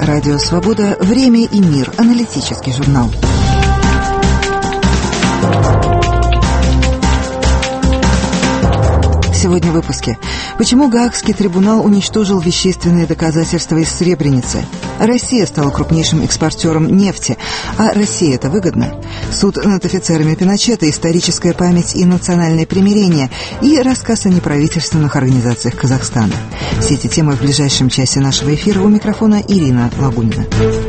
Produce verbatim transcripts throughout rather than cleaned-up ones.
Радио Свобода. Время и мир. Аналитический журнал. Сегодня в выпуске. Почему Гаагский трибунал уничтожил вещественные доказательства из Сребреницы? Россия стала крупнейшим экспортером нефти. А России это выгодно? Суд над офицерами Пиночета, историческая память и национальное примирение. И рассказ о неправительственных организациях Казахстана. Все эти темы в ближайшем часе нашего эфира. У микрофона Ирина Лагунина.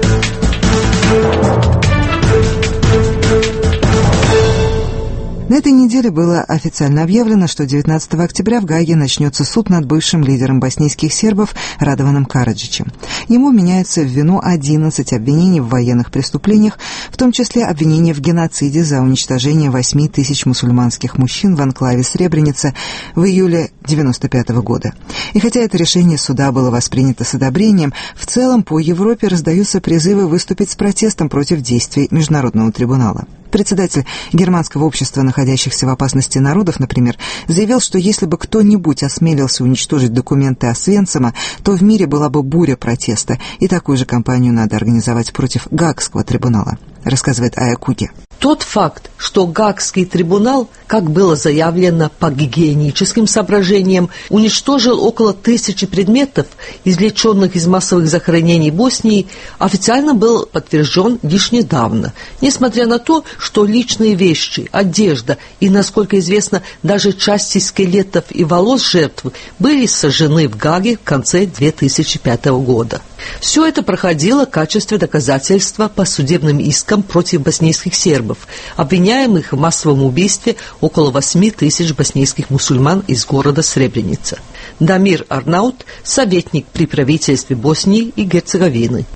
На этой неделе было официально объявлено, что девятнадцатого октября в Гааге начнется суд над бывшим лидером боснийских сербов Радованом Караджичем. Ему меняются в вину одиннадцать обвинений в военных преступлениях, в том числе обвинения в геноциде за уничтожение восьми тысяч мусульманских мужчин в анклаве Сребреница в июле девяносто пятого года. И хотя это решение суда было воспринято с одобрением, в целом по Европе раздаются призывы выступить с протестом против действий Международного трибунала. Председатель Германского общества находящихся в опасности народов, например, заявил, что если бы кто-нибудь осмелился уничтожить документы Освенцима, то в мире была бы буря протеста, и такую же кампанию надо организовать против Гаагского трибунала, рассказывает Ая Куги. Тот факт, что Гаагский трибунал, как было заявлено по гигиеническим соображениям, уничтожил около тысячи предметов, извлеченных из массовых захоронений Боснии, официально был подтвержден лишь недавно, несмотря на то, что личные вещи, одежда и, насколько известно, даже части скелетов и волос жертв были сожжены в Гааге в конце две тысячи пятого года. Все это проходило в качестве доказательства по судебным искам против боснийских сербов, обвиняемых в массовом убийстве около восьми тысяч боснийских мусульман из города Сребреница. Дамир Арнаут, советник при правительстве Боснии и Герцеговины.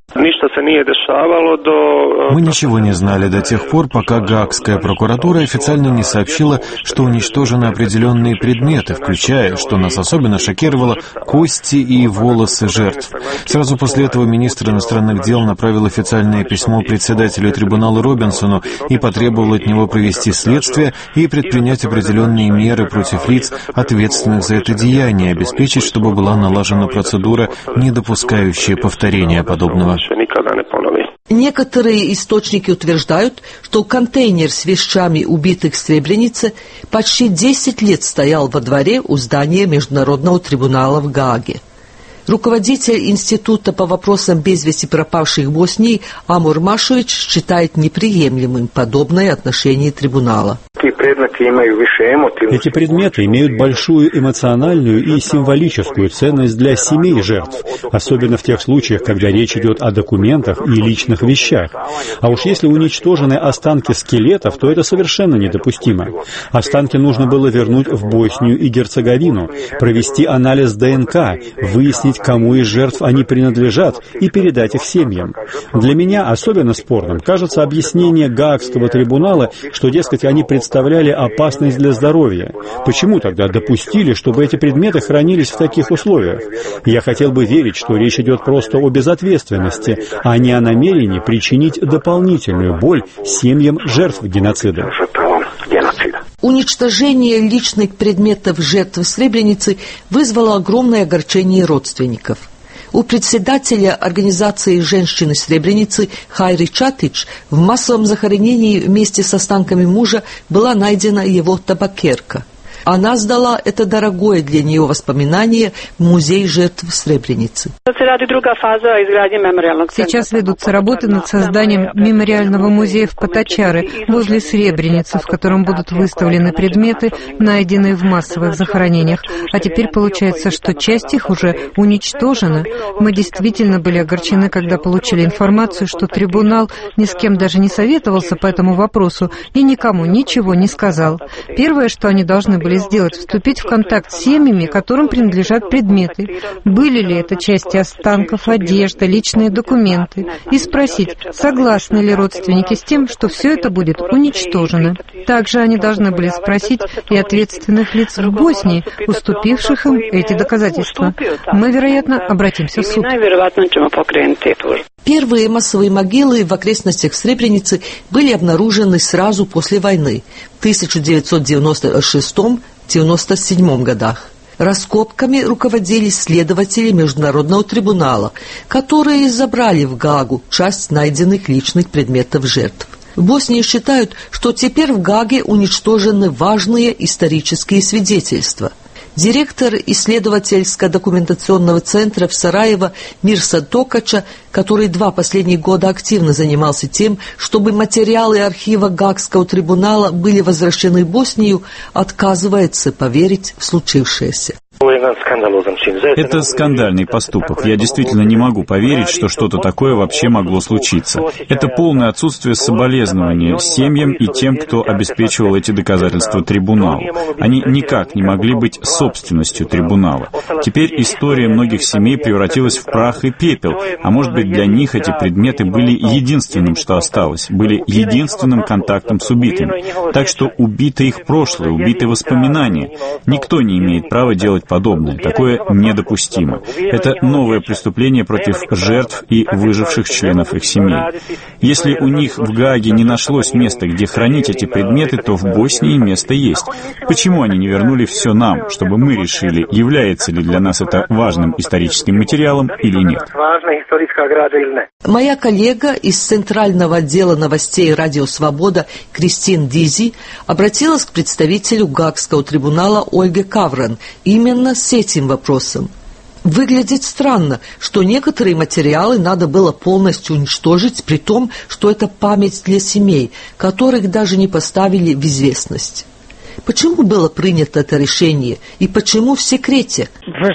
Мы ничего не знали до тех пор, пока Гаагская прокуратура официально не сообщила, что уничтожены определенные предметы, включая, что нас особенно шокировало, кости и волосы жертв. Сразу после этого министр иностранных дел направил официальное письмо председателю трибунала Робинсону и потребовал от него провести следствие и предпринять определенные меры против лиц, ответственных за это деяние, обеспечить, чтобы была налажена процедура, не допускающая повторения подобного. Некоторые источники утверждают, что контейнер с вещами убитых в Сребренице почти десять лет стоял во дворе у здания Международного трибунала в Гааге. Руководитель Института по вопросам без вести пропавших в Боснии Амур Машович считает неприемлемым подобное отношение трибунала. Эти предметы имеют большую эмоциональную и символическую ценность для семей жертв, особенно в тех случаях, когда речь идет о документах и личных вещах. А уж если уничтожены останки скелетов, то это совершенно недопустимо. Останки нужно было вернуть в Боснию и Герцеговину, провести анализ ДНК, выяснить, кому из жертв они принадлежат, и передать их семьям. Для меня особенно спорным кажется объяснение Гаагского трибунала, что, дескать, они представляли опасность для здоровья. Почему тогда допустили, чтобы эти предметы хранились в таких условиях? Я хотел бы верить, что речь идет просто о безответственности, а не о намерении причинить дополнительную боль семьям жертв геноцида. Уничтожение личных предметов жертв Сребреницы вызвало огромное огорчение родственников. У председателя организации «Женщины Сребреницы» Хайри Чатич в массовом захоронении вместе с останками мужа была найдена его табакерка. Она сдала это дорогое для нее воспоминание в музей жертв Сребреницы. Сейчас ведутся работы над созданием мемориального музея в Потачары, возле Сребреницы, в котором будут выставлены предметы, найденные в массовых захоронениях. А теперь получается, что часть их уже уничтожена. Мы действительно были огорчены, когда получили информацию, что трибунал ни с кем даже не советовался по этому вопросу и никому ничего не сказал. Первое, что они должны были сделать, вступить в контакт с семьями, которым принадлежат предметы. Были ли это части останков, одежда, личные документы. И спросить, согласны ли родственники с тем, что все это будет уничтожено. Также они должны были спросить и ответственных лиц в Боснии, уступивших им эти доказательства. Мы, вероятно, обратимся в суд. Первые массовые могилы в окрестностях Сребреницы были обнаружены сразу после войны, в тысяча девятьсот девяносто шестом — девяносто седьмом годах. Раскопками руководили следователи Международного трибунала, которые забрали в Гаагу часть найденных личных предметов жертв. В Боснии считают, что теперь в Гааге уничтожены важные исторические свидетельства. Директор исследовательско-документационного центра в Сараево Мирса Токача, который два последних года активно занимался тем, чтобы материалы архива Гаагского трибунала были возвращены в Боснию, отказывается поверить в случившееся. Это скандальный поступок. Я действительно не могу поверить, что что-то такое вообще могло случиться. Это полное отсутствие соболезнования семьям и тем, кто обеспечивал эти доказательства трибуналу. Они никак не могли быть собственностью трибунала. Теперь история многих семей превратилась в прах и пепел, а может быть, для них эти предметы были единственным, что осталось, были единственным контактом с убитыми. Так что убито их прошлое, убиты воспоминания. Никто не имеет права делать подобное. Такое недопустимо. Это новое преступление против жертв и выживших членов их семей. Если у них в Гааге не нашлось места, где хранить эти предметы, то в Боснии место есть. Почему они не вернули все нам, чтобы мы решили, является ли для нас это важным историческим материалом или нет? Моя коллега из Центрального отдела новостей «Радио Свобода» Кристин Дизи обратилась к представителю Гаагского трибунала Ольге Кавран именно с этим вопросом. Выглядит странно, что некоторые материалы надо было полностью уничтожить, при том, что это память для семей, которых даже не поставили в известность. Почему было принято это решение и почему в секрете?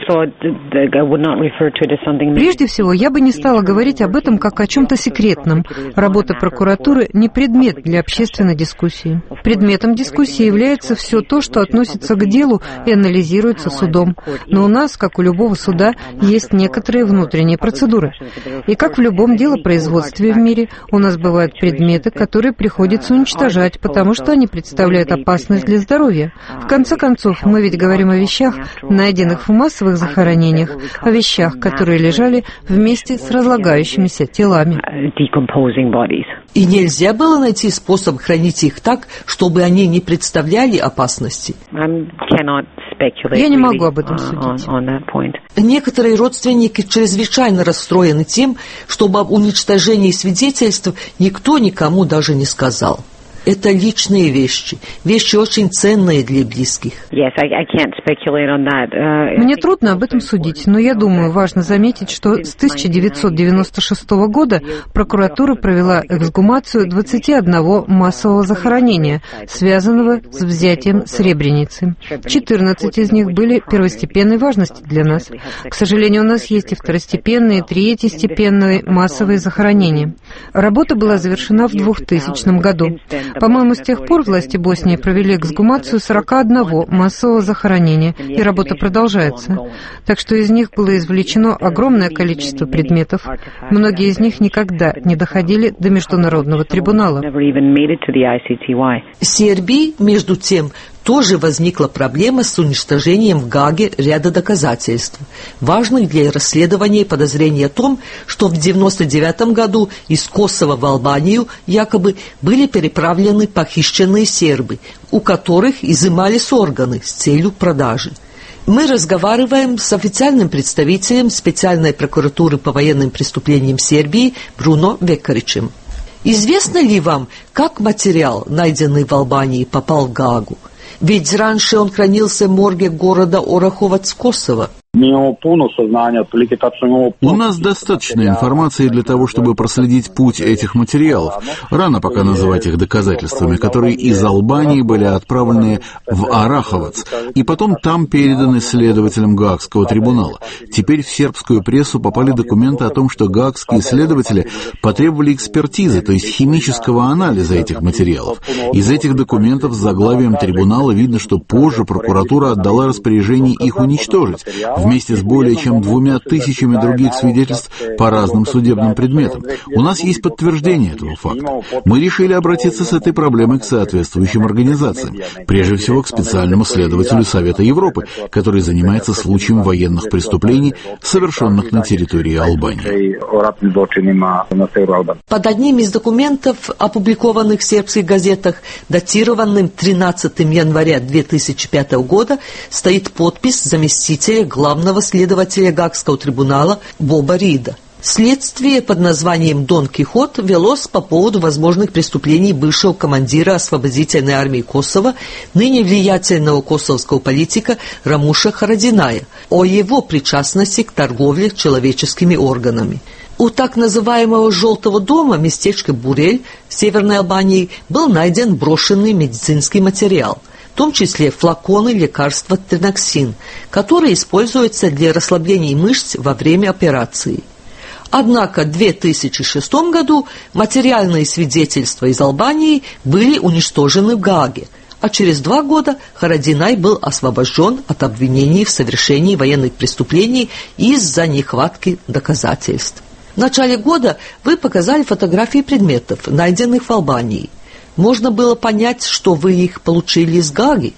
Прежде всего, я бы не стала говорить об этом как о чем-то секретном. Работа прокуратуры не предмет для общественной дискуссии. Предметом дискуссии является все то, что относится к делу и анализируется судом. Но у нас, как у любого суда, есть некоторые внутренние процедуры. И как в любом делопроизводстве в мире, у нас бывают предметы, которые приходится уничтожать, потому что они представляют опасность для здоровья. В конце концов, мы ведь говорим о вещах, найденных в массовых захоронениях, о вещах, которые лежали вместе с разлагающимися телами. И нельзя было найти способ хранить их так, чтобы они не представляли опасности? Я не могу об этом судить. Некоторые родственники чрезвычайно расстроены тем, что об уничтожении свидетельств никто никому даже не сказал. Это личные вещи, вещи очень ценные для близких. Мне трудно об этом судить, но я думаю, важно заметить, что с тысяча девятьсот девяносто шестого года прокуратура провела эксгумацию двадцати одного массового захоронения, связанного с взятием Сребреницы. четырнадцать из них были первостепенной важности для нас. К сожалению, у нас есть и второстепенные, и третьестепенные массовые захоронения. Работа была завершена в двухтысячном году. По-моему, с тех пор власти Боснии провели эксгумацию сорока одного массового захоронения, и работа продолжается. Так что из них было извлечено огромное количество предметов. Многие из них никогда не доходили до Международного трибунала. В Сербии, между тем, тоже возникла проблема с уничтожением в Гааге ряда доказательств, важных для расследования подозрений о том, что в девяносто девятом году из Косово в Албанию якобы были переправлены похищенные сербы, у которых изымались органы с целью продажи. Мы разговариваем с официальным представителем специальной прокуратуры по военным преступлениям Сербии Бруно Векаричем. Известно ли вам, как материал, найденный в Албании, попал в Гаагу? Ведь раньше он хранился в морге города Ораховац, Косово. У нас достаточно информации для того, чтобы проследить путь этих материалов. Рано пока называть их доказательствами, которые из Албании были отправлены в Ораховац и потом там переданы следователям Гаагского трибунала. Теперь в сербскую прессу попали документы о том, что гаагские следователи потребовали экспертизы, то есть химического анализа этих материалов. Из этих документов с заглавием трибунала видно, что позже прокуратура отдала распоряжение их уничтожить. вместе с более чем двумя тысячами других свидетельств по разным судебным предметам. У нас есть подтверждение этого факта. Мы решили обратиться с этой проблемой к соответствующим организациям, прежде всего к специальному следователю Совета Европы, который занимается случаем военных преступлений, совершенных на территории Албании. Под одним из документов, опубликованных в сербских газетах, датированным тринадцатого января две тысячи пятого года, стоит подпись заместителя главного следователя Гаагского трибунала Боба Рида. Следствие под названием «Дон Кихот» велось по поводу возможных преступлений бывшего командира освободительной армии Косово, ныне влиятельного косовского политика Рамуша Харадиная, о его причастности к торговле человеческими органами. У так называемого «Желтого дома» местечка Бурель в Северной Албании был найден брошенный медицинский материал, в том числе флаконы лекарства триноксин, которые используются для расслабления мышц во время операции. Однако в две тысячи шестом году материальные свидетельства из Албании были уничтожены в Гааге, а через два года Харадинай был освобожден от обвинений в совершении военных преступлений из-за нехватки доказательств. В начале года вы показали фотографии предметов, найденных в Албании. Можно было понять, что вы их получили из Гааги?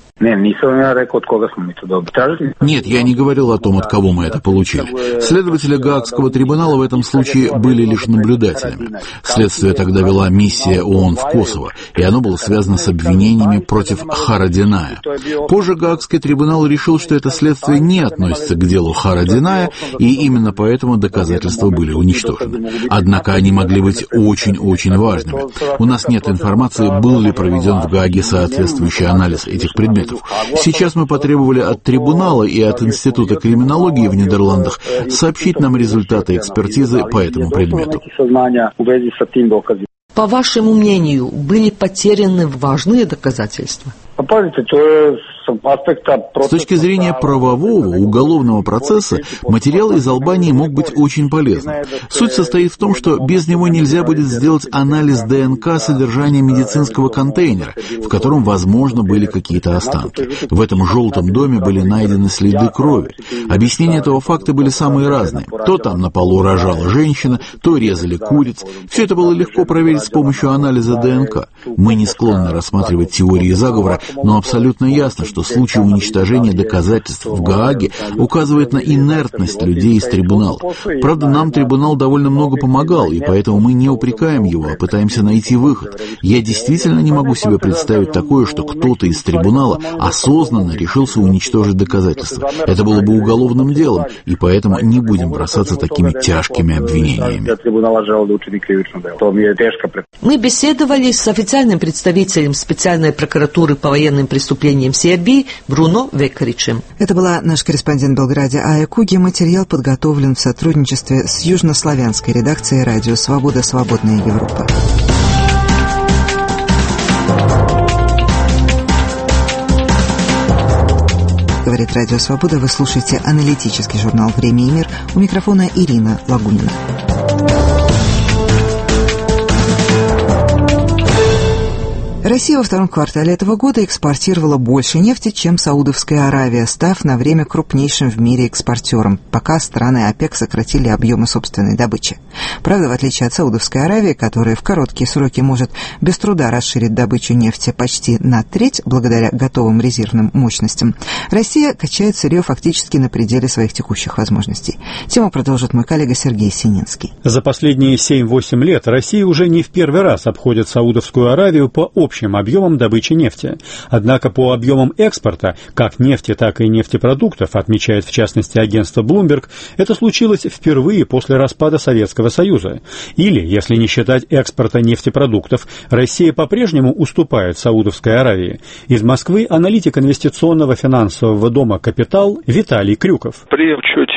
Нет, я не говорил о том, от кого мы это получили. Следователи Гаагского трибунала в этом случае были лишь наблюдателями. Следствие тогда вела миссия ООН в Косово, и оно было связано с обвинениями против Харадиная. Позже Гаагский трибунал решил, что это следствие не относится к делу Харадиная, и именно поэтому доказательства были уничтожены. Однако они могли быть очень-очень важными. У нас нет информации, был ли проведен в Гааге соответствующий анализ этих предметов. Сейчас мы потребовали от трибунала и от Института криминологии в Нидерландах сообщить нам результаты экспертизы по этому предмету. По вашему мнению, были потеряны важные доказательства? С точки зрения правового, уголовного процесса, материал из Албании мог быть очень полезным. Суть состоит в том, что без него нельзя будет сделать анализ ДНК содержания медицинского контейнера, в котором, возможно, были какие-то останки. В этом желтом доме были найдены следы крови. Объяснения этого факта были самые разные. То там на полу рожала женщина, то резали куриц. Все это было легко проверить с помощью анализа ДНК. Мы не склонны рассматривать теории заговора, но абсолютно ясно, что случай уничтожения доказательств в Гааге указывает на инертность людей из трибунала. Правда, нам трибунал довольно много помогал, и поэтому мы не упрекаем его, а пытаемся найти выход. Я действительно не могу себе представить такое, что кто-то из трибунала осознанно решился уничтожить доказательства. Это было бы уголовным делом, и поэтому не будем бросаться такими тяжкими обвинениями. Мы беседовали с официальным представителем специальной прокуратуры по военным преступлениям Сербии Бруно Векаричем. Это была наш корреспондент в Белграде Ая Куги. Материал подготовлен в сотрудничестве с южнославянской редакцией радио «Свобода. Свободная Европа». Говорит Радио Свобода. Вы слушаете аналитический журнал «Время и мир». У микрофона Ирина Лагунина. Россия во втором квартале этого года экспортировала больше нефти, чем Саудовская Аравия, став на время крупнейшим в мире экспортером, пока страны ОПЕК сократили объемы собственной добычи. Правда, в отличие от Саудовской Аравии, которая в короткие сроки может без труда расширить добычу нефти почти на треть благодаря готовым резервным мощностям, Россия качает сырье фактически на пределе своих текущих возможностей. Тему продолжит мой коллега Сергей Сининский. За последние семь-восемь лет Россия уже не в первый раз обходит Саудовскую Аравию по общему общим объемом добычи нефти. Однако по объемам экспорта, как нефти, так и нефтепродуктов, отмечает в частности агентство Bloomberg, это случилось впервые после распада Советского Союза. Или, если не считать экспорта нефтепродуктов, Россия по-прежнему уступает Саудовской Аравии. Из Москвы аналитик инвестиционного финансового дома «Капитал» Виталий Крюков. При учете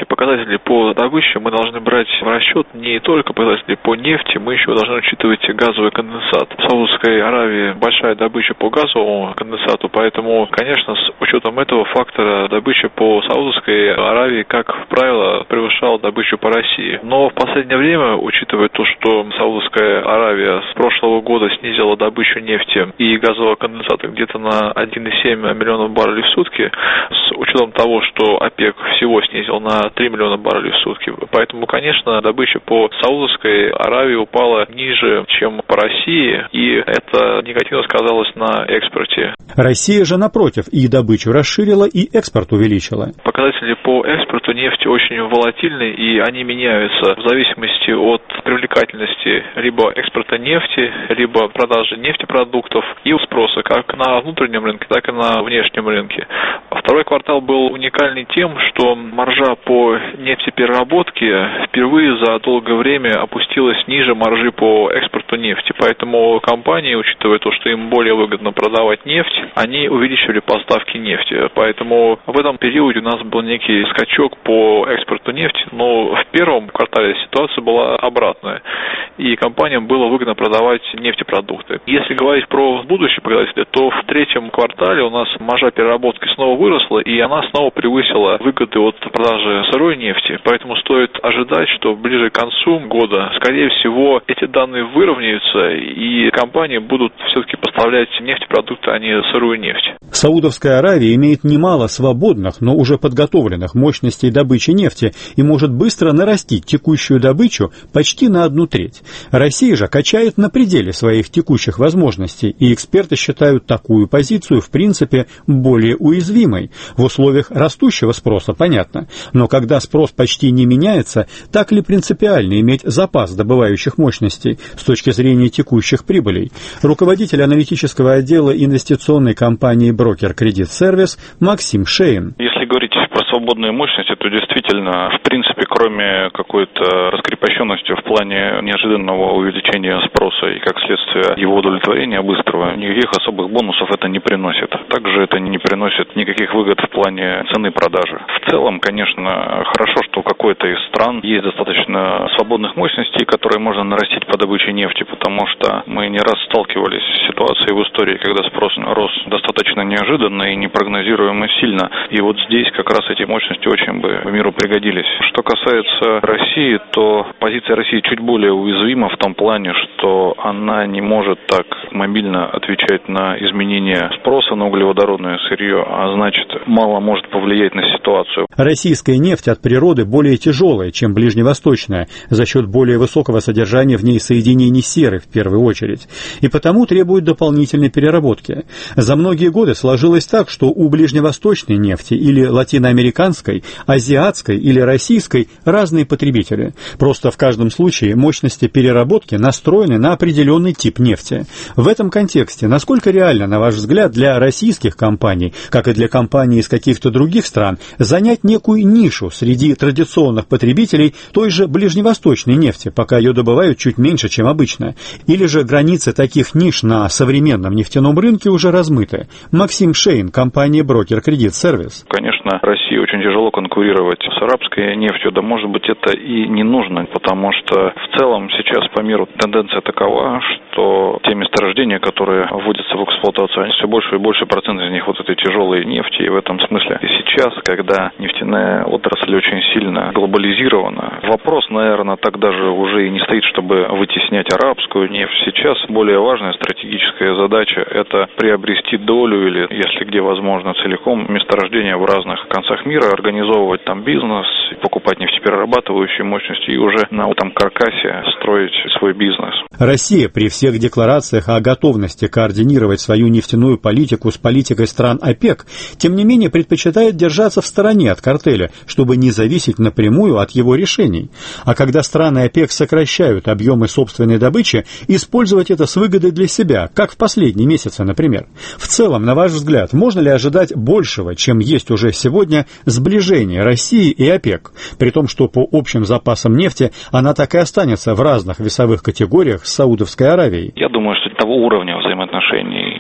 показатели по добыче мы должны брать в расчет не только показатели по нефти, мы еще должны учитывать газовый конденсат. В Саудовской Аравии большая добыча по газовому конденсату, поэтому, конечно, с учетом этого фактора добыча по Саудовской Аравии, как правило, превышала добычу по России. Но в последнее время, учитывая то, что Саудовская Аравия с прошлого года снизила добычу нефти и газового конденсата где-то на один и семь миллионов баррелей в сутки, с учетом того, что ОПЕК всего снизил на три миллиона баррелей в сутки. Поэтому, конечно, добыча по Саудовской Аравии упала ниже, чем по России, и это негативно сказалось на экспорте. Россия же, напротив, и добычу расширила, и экспорт увеличила. Показатели по экспорту нефти очень волатильны, и они меняются в зависимости от привлекательности либо экспорта нефти, либо продажи нефтепродуктов и спроса как на внутреннем рынке, так и на внешнем рынке. Второй квартал был уникальный тем, что маржа по нефтепереработке впервые за долгое время опустилась ниже маржи по экспорту нефти. Поэтому компании, учитывая то, что им более выгодно продавать нефть, они увеличивали поставки нефти. Поэтому в этом периоде у нас был некий скачок по экспорту нефти, но в первом квартале ситуация была обратная, и компаниям было выгодно продавать нефтепродукты. Если говорить про будущие показатели, то в третьем квартале у нас маржа переработки снова выросла, и она снова превысила выгоды от продажи сырой нефти. Поэтому стоит ожидать, что ближе к концу года, скорее всего, эти данные выровняются, и компании будут все-таки поставлять нефтепродукты, а не сырую нефть. Саудовская Аравия имеет немало свободных, но уже подготовленных мощностей добычи нефти и может быстро нарастить текущую добычу почти на одну треть. Россия же качает на пределе своих текущих возможностей, и эксперты считают такую позицию, в принципе, более уязвимой. В условиях растущего спроса, понятно, но когда спрос почти не меняется, так ли принципиально иметь запас добывающих мощностей с точки зрения текущих прибылей? Руководитель аналитического отдела инвестиционной компании «Брокер Кредит Сервис» Максим Шейн. Если говорить про свободные мощности, то действительно, в принципе, кроме какой-то раскрепощенности в плане неожиданного увеличения спроса и, как следствие, его удовлетворения быстрого, никаких особых бонусов это не приносит. Также это не приносит никаких выгод в плане цены продажи. В целом, конечно, хорошо, что у какой-то из стран есть достаточно свободных мощностей, которые можно нарастить по добыче нефти, потому что мы не раз сталкивались с ситуацией в истории, когда спрос рос достаточно неожиданно и непрогнозируемо сильно. И вот здесь как раз эти мощности очень бы миру пригодились. Что касается России, то позиция России чуть более уязвима в том плане, что она не может так мобильно отвечать на изменения спроса на углеводородное сырье, а значит, мало может повлиять на ситуацию. Российская нефть от природы более тяжелая, чем ближневосточная, за счет более высокого содержания в ней соединений серы в первую очередь, и потому требует дополнительной переработки. За многие годы сложилось так, что у ближневосточной нефти или латиноамериканской, азиатской или российской разные потребители. Просто в каждом случае мощности переработки настроены на определенный тип нефти. В этом контексте, насколько реально, на ваш взгляд, для российских компаний, как и для компаний из каких-то других стран, занять некую нишу среди традиционных потребителей той же ближневосточной нефти, пока ее добывают чуть меньше, чем обычно? Или же границы таких ниш на современном нефтяном рынке уже размыты? Максим Шейн, компания «Брокер Кредит Сервис». Конечно, России очень тяжело конкурировать с арабской нефтью, да, может быть, это и не нужно, потому что в целом сейчас по миру тенденция такова, что те месторождения, которые вводятся в эксплуатацию, все больше и больше процент из них вот этой тяжелой нефти, и в этом смысле и сейчас, когда нефтяная отрасль очень сильно глобализирована, вопрос, наверное, так даже уже и не стоит, чтобы вытеснять арабскую нефть. Сейчас более важная стратегическая задача – это приобрести долю или, если где возможно, целиком месторождения в разных концах мира, организовывать там бизнес, покупать нефтеперерабатывающие мощности и уже на этом каркасе строить свой бизнес. Россия при всех декларациях о готовности координировать свою нефтяную политику с политикой стран ОПЕК, тем не менее предпочитает держаться в стороне от картеля, чтобы не зависеть напрямую от его решений. А когда страны ОПЕК сокращают объемы собственной добычи, использовать это с выгодой для себя, как в последние месяцы, например. В целом, на ваш взгляд, можно ли ожидать большего, чем есть уже сегодня, сближения России и ОПЕК, при том, что по общим запасам нефти она так и останется в разных весовых категориях с Саудовской Аравией? Я думаю, что того уровня взаимоотношений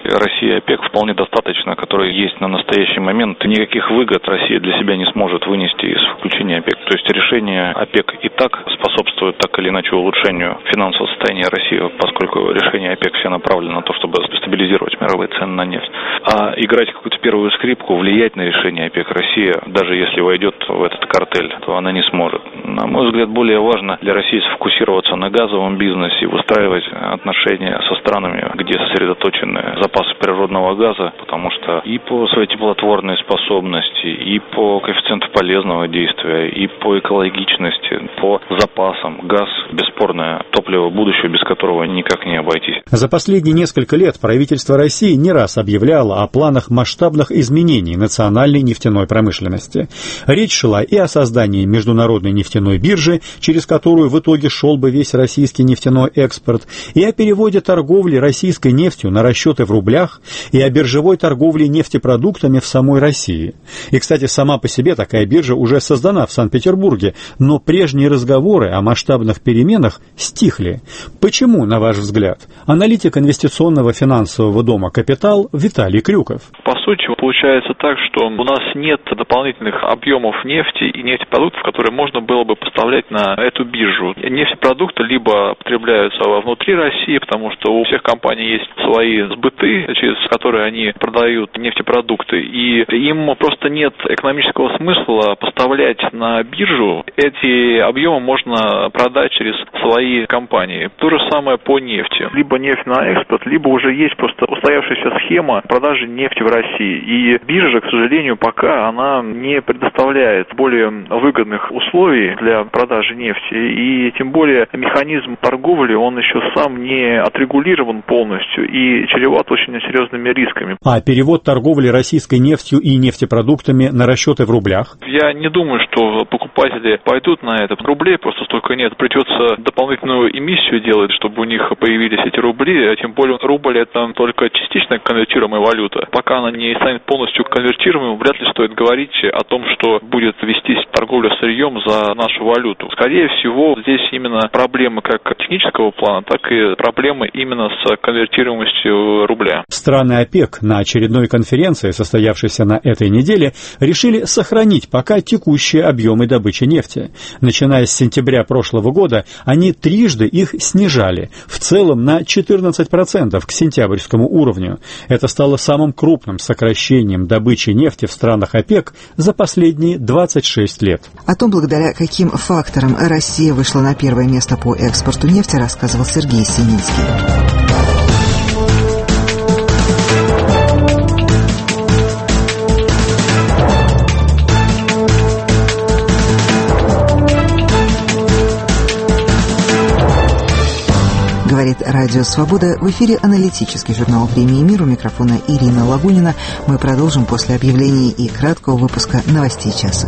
России и ОПЕК вполне достаточно, которые есть на настоящий момент. Никаких выгод Россия для себя не сможет вынести из включения ОПЕК. То есть решение ОПЕК и так способствует так или иначе улучшению финансового состояния России, поскольку решение ОПЕК все направлено на то, чтобы стабилизировать мировые цены на нефть. А играть какую-то первую скрипку, влиять на решение ОПЕК Россия, даже если войдет в этот картель, то она не сможет. На мой взгляд, более важно для России сфокусироваться на газовом бизнесе, выстраивать отношения со странами, где сосредоточены запасы природного газа, потому что и по своей теплотворной способности, и по коэффициенту полезного действия, и по экологичности, по запасам газ – бесспорное топливо будущего, без которого никак не обойтись. За последние несколько лет правительство России не раз объявляло о планах масштабных изменений национальной нефтяной промышленности. Речь шла и о создании международной нефтяной биржи, через которую в итоге шел бы весь российский нефтяной экспорт, и о переводе торговли российской нефтью на расчеты в рублях, и о биржевой торговле нефтепродуктами в самой России. И, кстати, сама по себе такая биржа уже создана в Санкт-Петербурге, но прежние разговоры о масштабных переменах стихли. Почему, на ваш взгляд? Аналитик инвестиционного финансового дома «Капитал» Виталий Крюков. По сути, получается так, что у нас нет дополнительных объемов нефти и нефтепродуктов, которые можно было бы поставлять на эту биржу. Нефтепродукты либо потребляются внутри России, потому что у всех компаний есть свои сбыты, через которые они продают нефтепродукты, и им просто нет экономического смысла поставлять на биржу. Эти объемы можно продать через свои компании. То же самое по нефти. Либо нефть на экспорт, либо уже есть просто устоявшаяся схема продажи нефти в России. И биржа, к сожалению, пока она не предоставляет более выгодных условий для продажи нефти. И тем более механизм торговли, он еще сам не отрегулирован полностью и чреват очень серьезными рисками. А перевод торговли российской нефтью и нефтепродуктами на расчеты в рублях? Я не думаю, что покупатели пойдут на это. Рублей просто столько нет. Придется дополнительную эмиссию делать, чтобы у них появились эти рубли. А тем более рубль — это только частично конвертируемая валюта. Пока она не станет полностью конвертируемой, вряд ли стоит говорить о том, что будет вестись торговля сырьем за нашу валюту. Скорее всего, здесь именно проблемы как технического плана, так и проблемы именно с конвертируемостью рубля. Страны ОПЕК на очередной конференции, состоявшейся на этой неделе, решили сохранить пока текущие объемы добычи нефти. Начиная с сентября прошлого года, они трижды их снижали, в целом на четырнадцать процентов к сентябрьскому уровню. Это стало самым крупным сокращением добычи нефти в странах ОПЕК за последние двадцать шесть лет. О том, благодаря каким факторам Россия вышла на первое место по экспорту нефти, рассказывал Сергей Синицкий. Говорит Радио Свобода. В эфире аналитический журнал премии «Мир». У микрофона Ирина Лагунина. Мы продолжим после объявлений и краткого выпуска новостей часа.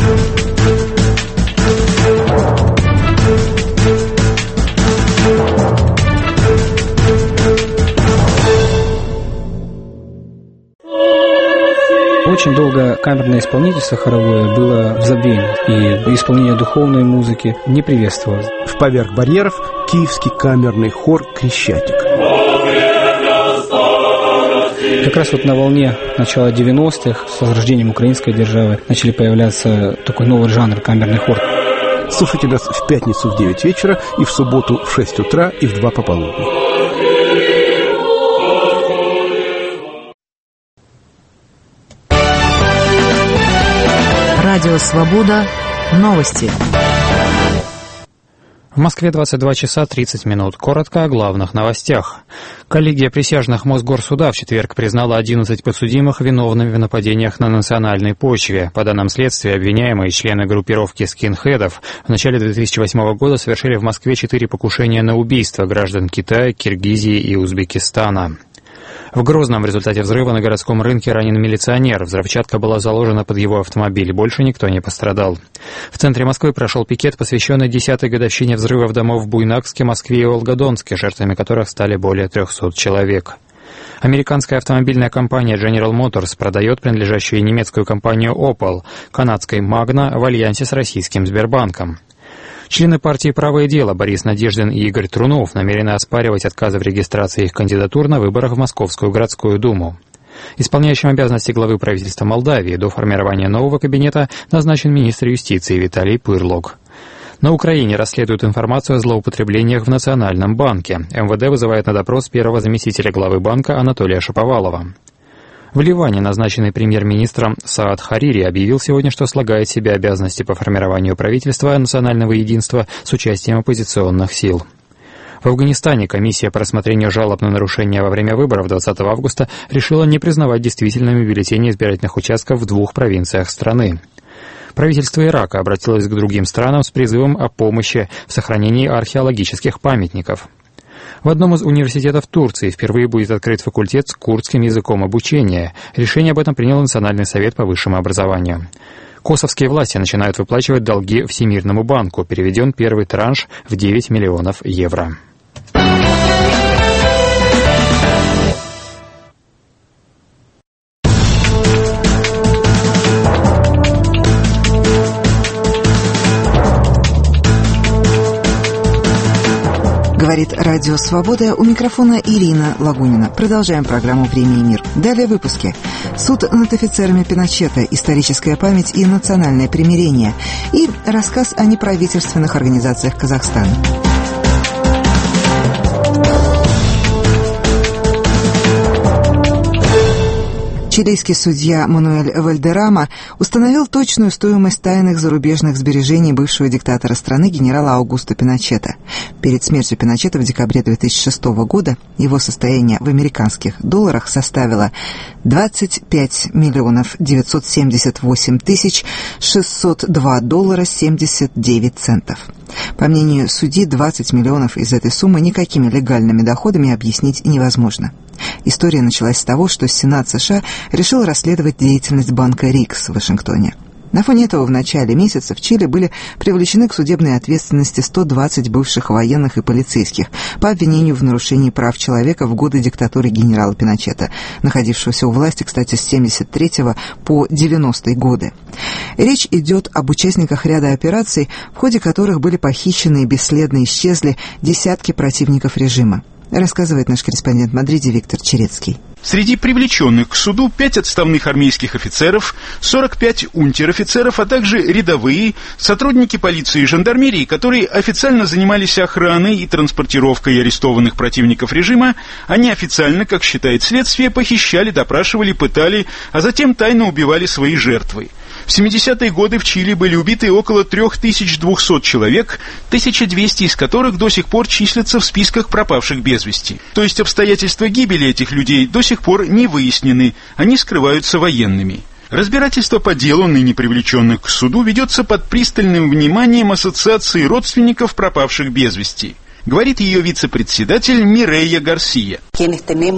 Очень долго камерное исполнительство хоровое было в забвении, и исполнение духовной музыки не приветствовалось. В поверх барьеров Киевский камерный хор «Крещатик». Как раз вот на волне начала девяностых с возрождением украинской державы начали появляться такой новый жанр — камерный хор. Слушайте нас в пятницу в девять вечера и в субботу в шесть утра и в два пополудни. Радио Свобода. Новости. В Москве двадцать два часа тридцать минут. Коротко о главных новостях. Коллегия присяжных Мосгорсуда в четверг признала одиннадцать подсудимых виновными в нападениях на национальной почве. По данным следствия, обвиняемые члены группировки скинхедов в начале две тысячи восьмого года совершили в Москве четыре покушения на убийство граждан Китая, Киргизии и Узбекистана. В Грозном в результате взрыва на городском рынке ранен милиционер. Взрывчатка была заложена под его автомобиль. Больше никто не пострадал. В центре Москвы прошел пикет, посвященный десятой годовщине взрывов домов в Буйнакске, Москве и Волгодонске, жертвами которых стали более трехсот человек. Американская автомобильная компания General Motors продает принадлежащую немецкую компанию Opel, канадской Magna в альянсе с российским Сбербанком. Члены партии «Правое дело» Борис Надеждин и Игорь Трунов намерены оспаривать отказы в регистрации их кандидатур на выборах в Московскую городскую думу. Исполняющим обязанности главы правительства Молдавии до формирования нового кабинета назначен министр юстиции Виталий Пырлог. На Украине расследуют информацию о злоупотреблениях в Национальном банке. эм вэ дэ вызывает на допрос первого заместителя главы банка Анатолия Шаповалова. В Ливане назначенный премьер-министром Саад Харири объявил сегодня, что слагает в себе обязанности по формированию правительства национального единства с участием оппозиционных сил. В Афганистане комиссия по рассмотрению жалоб на нарушения во время выборов двадцатого августа решила не признавать действительными бюллетени избирательных участков в двух провинциях страны. Правительство Ирака обратилось к другим странам с призывом о помощи в сохранении археологических памятников. В одном из университетов Турции впервые будет открыт факультет с курдским языком обучения. Решение об этом принял Национальный совет по высшему образованию. Косовские власти начинают выплачивать долги Всемирному банку. Переведен первый транш в девять миллионов евро. Говорит Радио Свобода, у микрофона Ирина Лагунина. Продолжаем программу «Время и мир». Далее в выпуске. Суд над офицерами Пиночета, историческая память и национальное примирение. И рассказ о неправительственных организациях Казахстана. Чилийский судья Мануэль Вальдеррама установил точную стоимость тайных зарубежных сбережений бывшего диктатора страны генерала Аугусто Пиночета. Перед смертью Пиночета в декабре две тысячи шестого года его состояние в американских долларах составило двадцать пять миллионов девятьсот семьдесят восемь тысяч шестьсот два доллара семьдесят девять центов. По мнению судьи, двадцать миллионов из этой суммы никакими легальными доходами объяснить невозможно. История началась с того, что Сенат США решил расследовать деятельность банка Рикс в Вашингтоне. На фоне этого в начале месяца в Чили были привлечены к судебной ответственности сто двадцать бывших военных и полицейских по обвинению в нарушении прав человека в годы диктатуры генерала Пиночета, находившегося у власти, кстати, с семьдесят третьего по девяностые годы. Речь идет об участниках ряда операций, в ходе которых были похищены и бесследно исчезли десятки противников режима. Рассказывает наш корреспондент в Мадриде Виктор Черецкий. Среди привлеченных к суду пять отставных армейских офицеров, сорок пять унтер-офицеров, а также рядовые, сотрудники полиции и жандармерии, которые официально занимались охраной и транспортировкой арестованных противников режима, а неофициально, как считает следствие, похищали, допрашивали, пытали, а затем тайно убивали свои жертвы. В семидесятые годы в Чили были убиты около три тысячи двести человек, тысяча двести из которых до сих пор числятся в списках пропавших без вести. То есть обстоятельства гибели этих людей до сих пор не выяснены, они скрываются военными. Разбирательство по делу ныне привлеченных к суду ведется под пристальным вниманием Ассоциации родственников пропавших без вести. Говорит ее вице-председатель Мирея Гарсия. Те,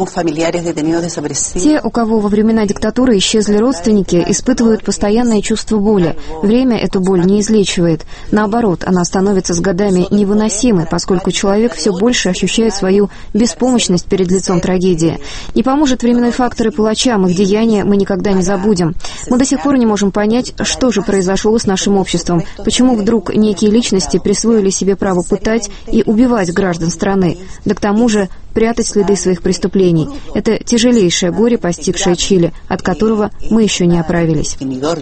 у кого во времена диктатуры исчезли родственники, испытывают постоянное чувство боли. Время эту боль не излечивает. Наоборот, она становится с годами невыносимой, поскольку человек все больше ощущает свою беспомощность перед лицом трагедии. Не поможет временной фактор и палачам, их деяния мы никогда не забудем. Мы до сих пор не можем понять, что же произошло с нашим обществом, почему вдруг некие личности присвоили себе право пытать и убивать граждан страны, да к тому же прятать следы своих преступлений. Это тяжелейшее горе, постигшее Чили, от которого мы еще не оправились.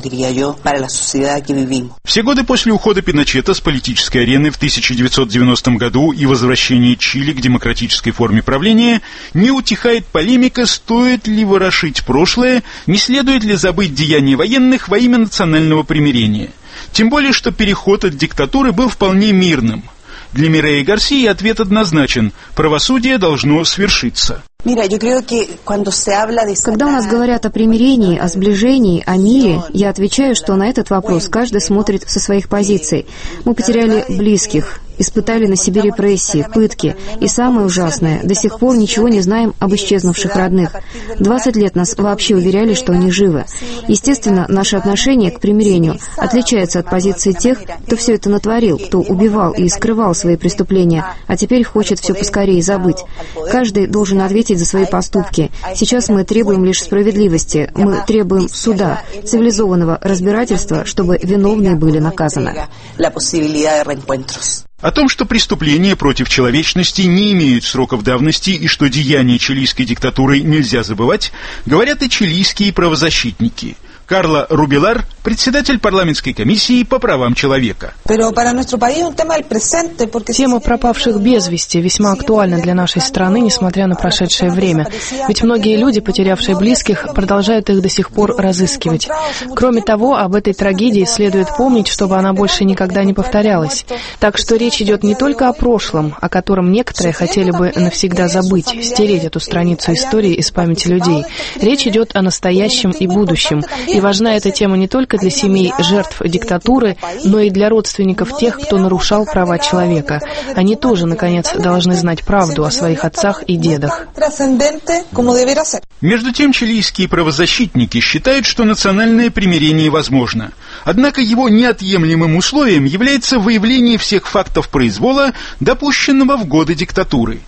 Все годы после ухода Пиночета с политической арены в тысяча девятьсот девяностом году и возвращения Чили к демократической форме правления не утихает полемика, стоит ли ворошить прошлое, не следует ли забыть деяния военных во имя национального примирения. Тем более, что переход от диктатуры был вполне мирным. Для Миреи Гарсии ответ однозначен – правосудие должно свершиться. Когда у нас говорят о примирении, о сближении, о мире, я отвечаю, что на этот вопрос каждый смотрит со своих позиций. Мы потеряли близких, испытали на себе репрессии, пытки. И самое ужасное, до сих пор ничего не знаем об исчезнувших родных. двадцать лет нас вообще уверяли, что они живы. Естественно, наше отношение к примирению отличается от позиции тех, кто все это натворил, кто убивал и скрывал свои преступления, а теперь хочет все поскорее забыть. Каждый должен ответить за свои поступки. Сейчас мы требуем лишь справедливости, мы требуем суда, цивилизованного разбирательства, чтобы виновные были наказаны. О том, что преступления против человечности не имеют сроков давности и что деяния чилийской диктатуры нельзя забывать, говорят и чилийские правозащитники. Карла Рубилар, председатель парламентской комиссии по правам человека. Тема пропавших без вести весьма актуальна для нашей страны, несмотря на прошедшее время. Ведь многие люди, потерявшие близких, продолжают их до сих пор разыскивать. Кроме того, об этой трагедии следует помнить, чтобы она больше никогда не повторялась. Так что речь идет не только о прошлом, о котором некоторые хотели бы навсегда забыть, стереть эту страницу истории из памяти людей. Речь идет о настоящем и будущем. И важна эта тема не только для семей жертв диктатуры, но и для родственников тех, кто нарушал права человека. Они тоже, наконец, должны знать правду о своих отцах и дедах. Между тем, чилийские правозащитники считают, что национальное примирение возможно. Однако его неотъемлемым условием является выявление всех фактов произвола, допущенного в годы диктатуры.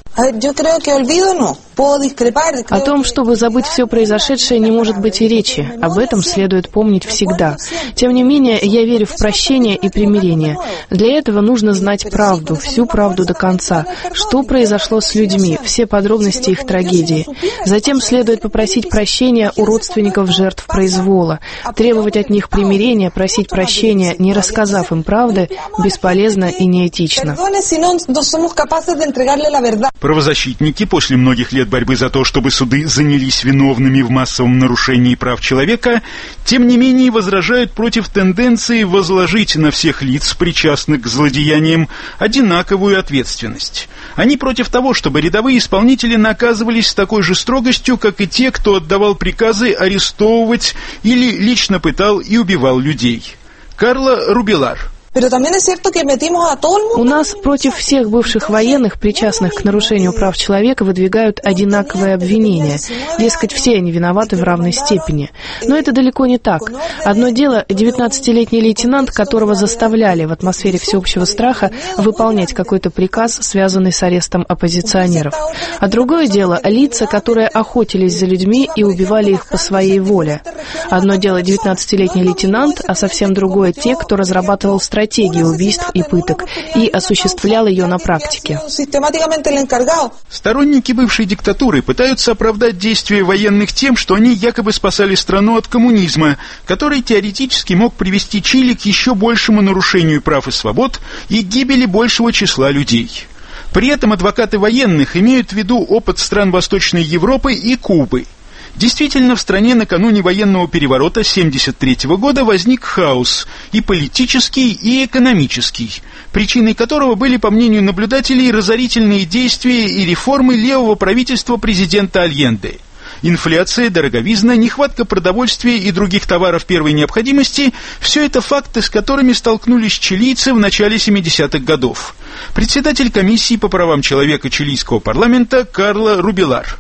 О том, чтобы забыть все произошедшее, не может быть и речи. Об этом следует помнить всегда. Тем не менее, я верю в прощение и примирение. Для этого нужно знать правду, всю правду до конца. Что произошло с людьми, все подробности их трагедии. Затем следует попросить прощения у родственников жертв произвола. Требовать от них примирения, просить прощения, не рассказав им правды, бесполезно и неэтично. Правозащитники после многих лет борьбы за то, чтобы суды занялись виновными в массовом нарушении прав человека, тем не менее возражают против тенденции возложить на всех лиц, причастных к злодеяниям, одинаковую ответственность. Они против того, чтобы рядовые исполнители наказывались с такой же строгостью, как и те, кто отдавал приказы арестовывать или лично пытал и убивал людей. Карла Рубилар. У нас против всех бывших военных, причастных к нарушению прав человека, выдвигают одинаковые обвинения. Дескать, все они виноваты в равной степени. Но это далеко не так. Одно дело — девятнадцатилетний лейтенант, которого заставляли в атмосфере всеобщего страха выполнять какой-то приказ, связанный с арестом оппозиционеров. А другое дело — лица, которые охотились за людьми и убивали их по своей воле. Одно дело — девятнадцатилетний лейтенант, а совсем другое — те, кто разрабатывал стратегию стратегии убийств и пыток и осуществлял ее на практике. Сторонники бывшей диктатуры пытаются оправдать действия военных тем, что они якобы спасали страну от коммунизма, который теоретически мог привести Чили к еще большему нарушению прав и свобод и гибели большего числа людей. При этом адвокаты военных имеют в виду опыт стран Восточной Европы и Кубы. Действительно, в стране накануне военного переворота тысяча девятьсот семьдесят третьего года возник хаос, и политический, и экономический, причиной которого были, по мнению наблюдателей, разорительные действия и реформы левого правительства президента Альенде. Инфляция, дороговизна, нехватка продовольствия и других товаров первой необходимости – все это факты, с которыми столкнулись чилийцы в начале семидесятых годов. Председатель комиссии по правам человека чилийского парламента Карла Рубилар.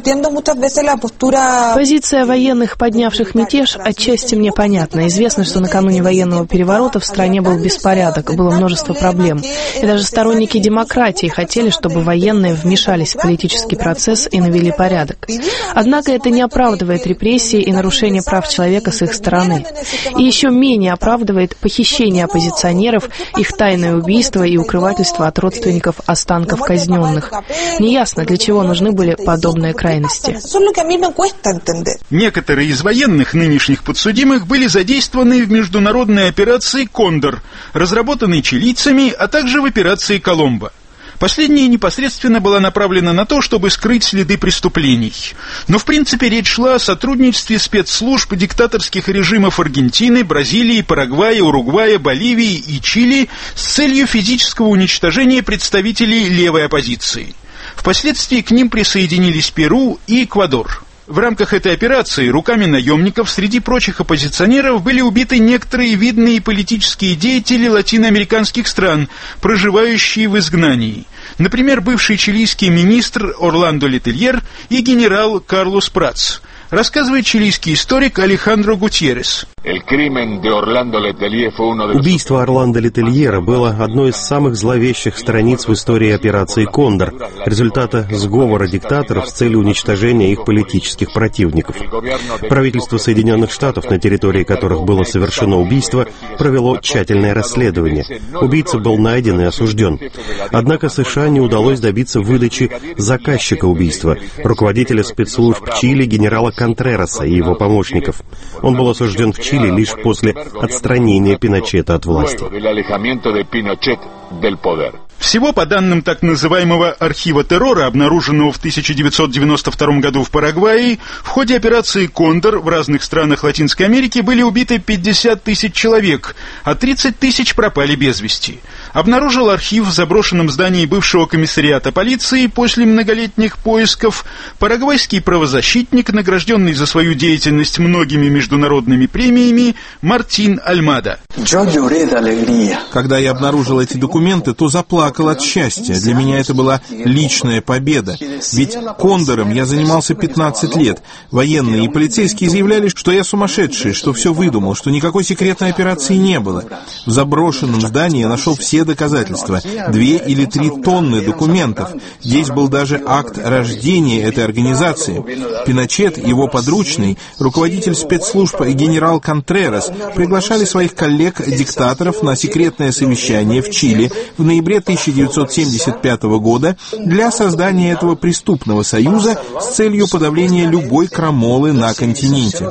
Позиция военных, поднявших мятеж, отчасти мне понятна. Известно, что накануне военного переворота в стране был беспорядок, было множество проблем. И даже сторонники демократии хотели, чтобы военные вмешались в политический процесс и навели порядок. Однако это не оправдывает репрессии и нарушения прав человека с их стороны. И еще менее оправдывает похищение оппозиционеров, их тайное убийство и укрывательство от родственников останков казненных. Неясно, для чего нужны были подобные крайности. Некоторые из военных нынешних подсудимых были задействованы в международной операции «Кондор», разработанной чилийцами, а также в операции «Коломбо». Последняя непосредственно была направлена на то, чтобы скрыть следы преступлений. Но в принципе речь шла о сотрудничестве спецслужб диктаторских режимов Аргентины, Бразилии, Парагвая, Уругвая, Боливии и Чили с целью физического уничтожения представителей левой оппозиции. Впоследствии к ним присоединились Перу и Эквадор. В рамках этой операции руками наемников среди прочих оппозиционеров были убиты некоторые видные политические деятели латиноамериканских стран, проживающие в изгнании. Например, бывший чилийский министр Орландо Летельер и генерал Карлос Пратс. Рассказывает чилийский историк Алехандро Гутьеррес. Убийство Орландо Летельера было одной из самых зловещих страниц в истории операции «Кондор», результата сговора диктаторов с целью уничтожения их политических противников. Правительство Соединенных Штатов, на территории которых было совершено убийство, провело тщательное расследование. Убийца был найден и осужден. Однако США не удалось добиться выдачи заказчика убийства, руководителя спецслужб Чили генерала Контрероса и его помощников. Он был осужден в Чили лишь после отстранения Пиночета от власти. Всего, по данным так называемого архива террора, обнаруженного в тысяча девятьсот девяносто втором году в Парагвае, в ходе операции «Кондор» в разных странах Латинской Америки были убиты пятьдесят тысяч человек, а тридцать тысяч пропали без вести. Обнаружил архив в заброшенном здании бывшего комиссариата полиции после многолетних поисков парагвайский правозащитник, награжденный за свою деятельность многими международными премиями, Мартин Альмада. Когда я обнаружил эти документы, то заплакал от счастья. Для меня это была личная победа. Ведь «Кондором» я занимался пятнадцать лет. Военные и полицейские заявляли, что я сумасшедший, что все выдумал, что никакой секретной операции не было. В заброшенном здании я нашел все доказательства. Две или три тонны документов. Здесь был даже акт рождения этой организации. Пиночет, его подручный, руководитель спецслужб генерал Контрерас приглашали своих коллег-диктаторов на секретное совещание в Чили в ноябре тысяча девятьсот семьдесят пятого года для создания этого преступного союза с целью подавления любой крамолы на континенте.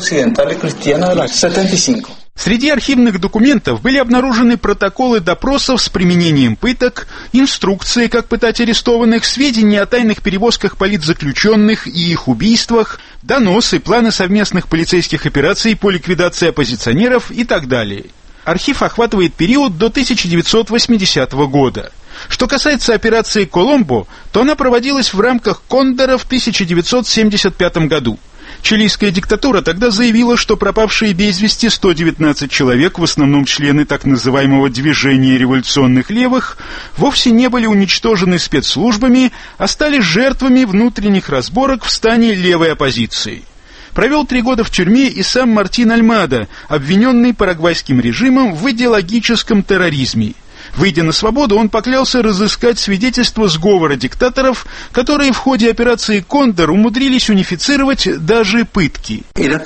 Среди архивных документов были обнаружены протоколы допросов с применением пыток, инструкции, как пытать арестованных, сведения о тайных перевозках политзаключенных и их убийствах, доносы, планы совместных полицейских операций по ликвидации оппозиционеров и так далее. Архив охватывает период до тысяча девятьсот восьмидесятого года. Что касается операции «Коломбо», то она проводилась в рамках «Кондора» в тысяча девятьсот семьдесят пятом году. Чилийская диктатура тогда заявила, что пропавшие без вести сто девятнадцать человек, в основном члены так называемого движения революционных левых, вовсе не были уничтожены спецслужбами, а стали жертвами внутренних разборок в стане левой оппозиции. Провел три года в тюрьме и сам Мартин Альмада, обвиненный парагвайским режимом в идеологическом терроризме. Выйдя на свободу, он поклялся разыскать свидетельства сговора диктаторов, которые в ходе операции «Кондор» умудрились унифицировать даже пытки.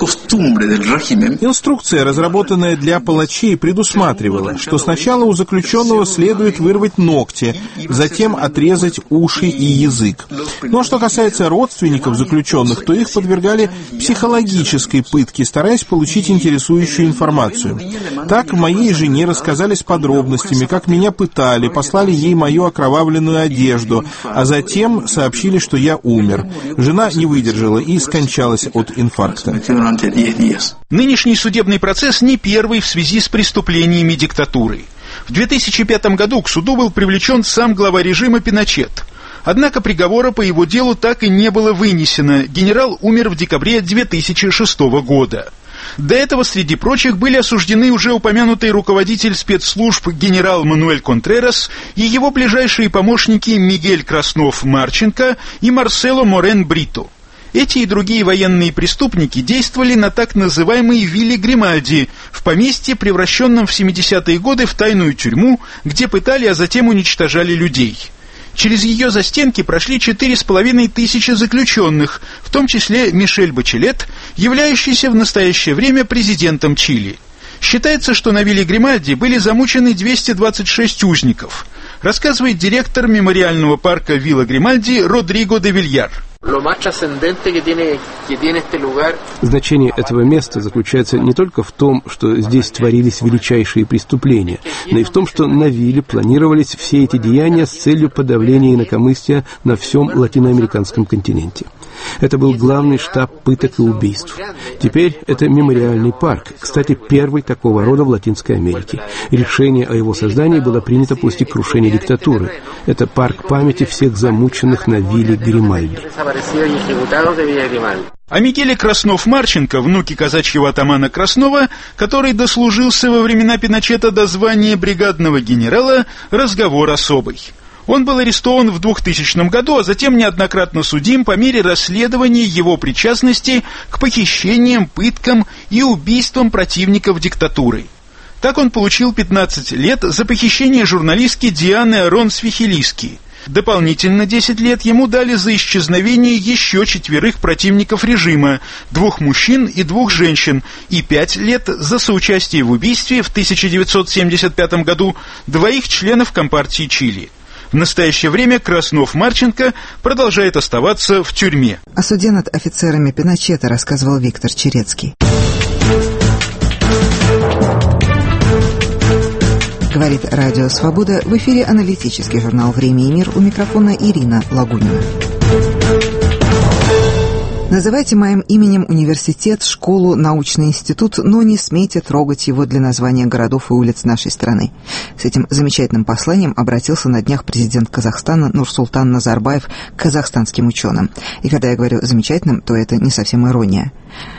Инструкция, разработанная для палачей, предусматривала, что сначала у заключенного следует вырвать ногти, затем отрезать уши и язык. Но что касается родственников заключенных, то их подвергали психологической пытке, стараясь получить интересующую информацию. Так моей жене рассказали с подробностями, как меня пытали, послали ей мою окровавленную одежду, а затем сообщили, что я умер. Жена не выдержала и скончалась от инфаркта. Нынешний судебный процесс не первый в связи с преступлениями диктатуры. В две тысячи пятом году к суду был привлечен сам глава режима Пиночет. Однако приговора по его делу так и не было вынесено. Генерал умер в декабре две тысячи шестого года. До этого, среди прочих, были осуждены уже упомянутый руководитель спецслужб генерал Мануэль Контрерас и его ближайшие помощники Мигель Краснов-Марченко и Марсело Морен Брито. Эти и другие военные преступники действовали на так называемой Вилле Гримальди, в поместье, превращенном в семидесятые годы в тайную тюрьму, где пытали, а затем уничтожали людей. Через ее застенки прошли четыре с половиной тысячи заключенных, в том числе Мишель Бачелет, являющийся в настоящее время президентом Чили. Считается, что на Вилле Гримальди были замучены двести двадцать шесть узников, рассказывает директор мемориального парка Вилла Гримальди Родриго де Вильяр. Значение этого места заключается не только в том, что здесь творились величайшие преступления, но и в том, что на вилле планировались все эти деяния с целью подавления инакомыслия на всем латиноамериканском континенте. Это был главный штаб пыток и убийств. Теперь это мемориальный парк, кстати, первый такого рода в Латинской Америке. Решение о его создании было принято после крушения диктатуры. Это парк памяти всех замученных на вилле Гримальди. О Мигеле Краснов-Марченко, внуке казачьего атамана Краснова, который дослужился во времена Пиночета до звания бригадного генерала, разговор особый. Он был арестован в двухтысячном году, а затем неоднократно судим по мере расследования его причастности к похищениям, пыткам и убийствам противников диктатуры. Так он получил пятнадцать лет за похищение журналистки Дианы Арон-Свихилиски. Дополнительно десять лет ему дали за исчезновение еще четверых противников режима, двух мужчин и двух женщин, и пять лет за соучастие в убийстве в тысяча девятьсот семьдесят пятом году двоих членов Компартии Чили. В настоящее время Краснов-Марченко продолжает оставаться в тюрьме. О суде над офицерами Пиночета рассказывал Виктор Черецкий. Говорит Радио Свобода. В эфире аналитический журнал «Время и мир». У микрофона Ирина Лагунина. Называйте моим именем университет, школу, научный институт, но не смейте трогать его для названия городов и улиц нашей страны. С этим замечательным посланием обратился на днях президент Казахстана Нурсултан Назарбаев к казахстанским ученым. И когда я говорю «замечательным», то это не совсем ирония.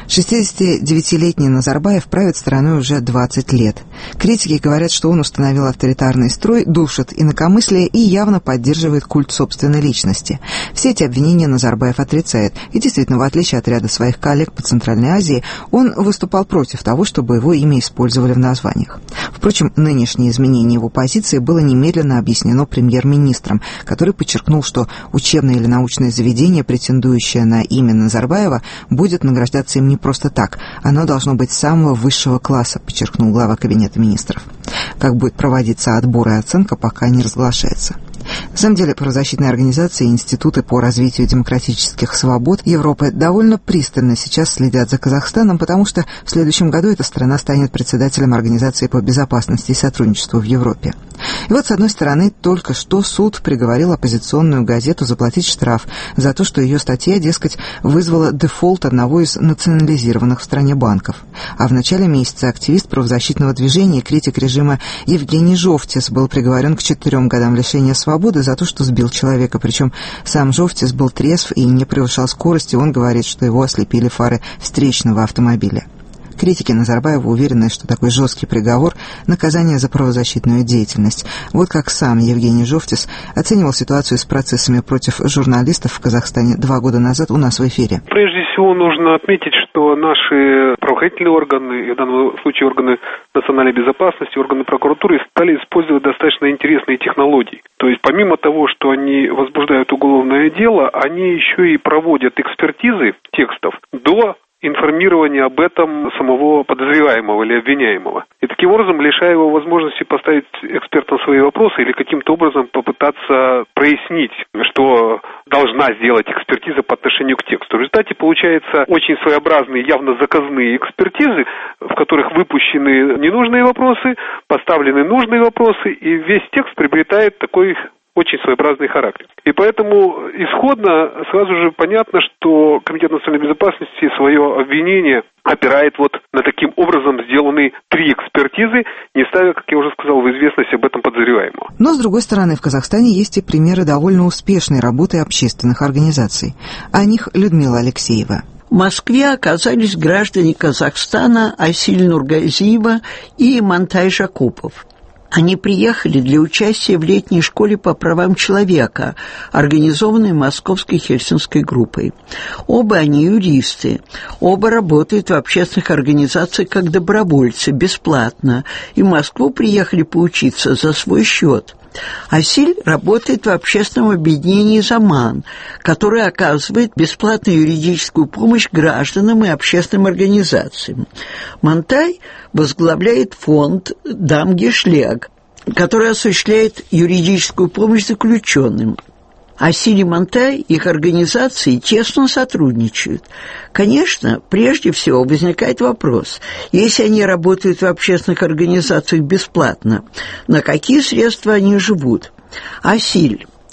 шестидесятидевятилетний Назарбаев правит страной уже двадцать лет. Критики говорят, что он установил авторитарный строй, душит инакомыслие и явно поддерживает культ собственной личности. Все эти обвинения Назарбаев отрицает. И действительно, в отличие от ряда своих коллег по Центральной Азии, он выступал против того, чтобы его имя использовали в названиях. Впрочем, нынешнее изменение его позиции было немедленно объяснено премьер-министром, который подчеркнул, что учебное или научное заведение, претендующее на имя Назарбаева, будет награждаться им не просто так. Оно должно быть самого высшего класса, подчеркнул глава Кабинета министров. Как будет проводиться отбор и оценка, пока не разглашается. На самом деле, правозащитные организации и институты по развитию демократических свобод Европы довольно пристально сейчас следят за Казахстаном, потому что в следующем году эта страна станет председателем Организации по безопасности и сотрудничеству в Европе. И вот, с одной стороны, только что суд приговорил оппозиционную газету заплатить штраф за то, что ее статья, дескать, вызвала дефолт одного из национализированных в стране банков. А в начале месяца активист правозащитного движения и критик режима Евгений Жовтис был приговорен к четырем годам лишения свободы за то, что сбил человека. Причем сам Жовтис был трезв и не превышал скорости. Он говорит, что его ослепили фары встречного автомобиля. Критики Назарбаева уверены, что такой жесткий приговор – наказание за правозащитную деятельность. Вот как сам Евгений Жовтис оценивал ситуацию с процессами против журналистов в Казахстане два года назад у нас в эфире. Прежде всего нужно отметить, что наши правоохранительные органы, и в данном случае органы национальной безопасности, органы прокуратуры, стали использовать достаточно интересные технологии. То есть помимо того, что они возбуждают уголовное дело, они еще и проводят экспертизы текстов до информирование об этом самого подозреваемого или обвиняемого. И таким образом лишая его возможности поставить экспертам свои вопросы или каким-то образом попытаться прояснить, что должна сделать экспертиза по отношению к тексту. В результате получается очень своеобразные, явно заказные экспертизы, в которых выпущены ненужные вопросы, поставлены нужные вопросы, и весь текст приобретает такой очень своеобразный характер. И поэтому исходно сразу же понятно, что Комитет национальной безопасности свое обвинение опирает вот на таким образом сделанные три экспертизы, не ставя, как я уже сказал, в известность об этом подозреваемого. Но, с другой стороны, в Казахстане есть и примеры довольно успешной работы общественных организаций. О них Людмила Алексеева. В Москве оказались граждане Казахстана Асиль Нургазиева и Монтай Жакупов. Они приехали для участия в летней школе по правам человека, организованной Московской Хельсинской группой. Оба они юристы, оба работают в общественных организациях как добровольцы, бесплатно, и в Москву приехали поучиться за свой счет. Асиль работает в общественном объединении «Заман», которое оказывает бесплатную юридическую помощь гражданам и общественным организациям. Монтай возглавляет фонд «Дамгешлег», который осуществляет юридическую помощь заключенным. Асиль и Монтай, их организации, тесно сотрудничают. Конечно, прежде всего возникает вопрос, если они работают в общественных организациях бесплатно, на какие средства они живут? Асиль